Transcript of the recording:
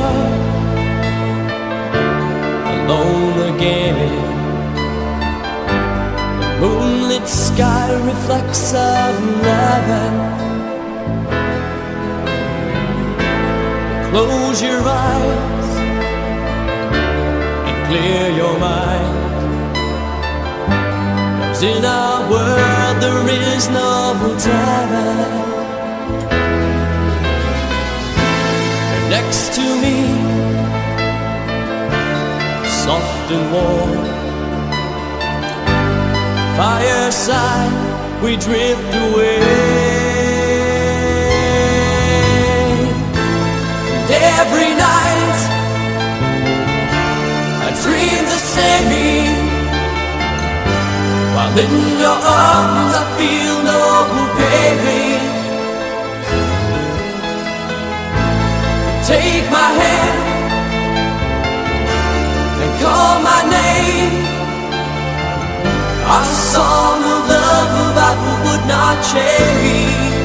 heart alone again. The moonlit sky reflects of heaven. Close your eyes and clear your mind, 'cause in our world there is no time. Next to me, soft and warm, fireside, we drift away. And every night I dream the same, while in your arms I feel no pain. Take my hand and call my name. Our song of love would not change.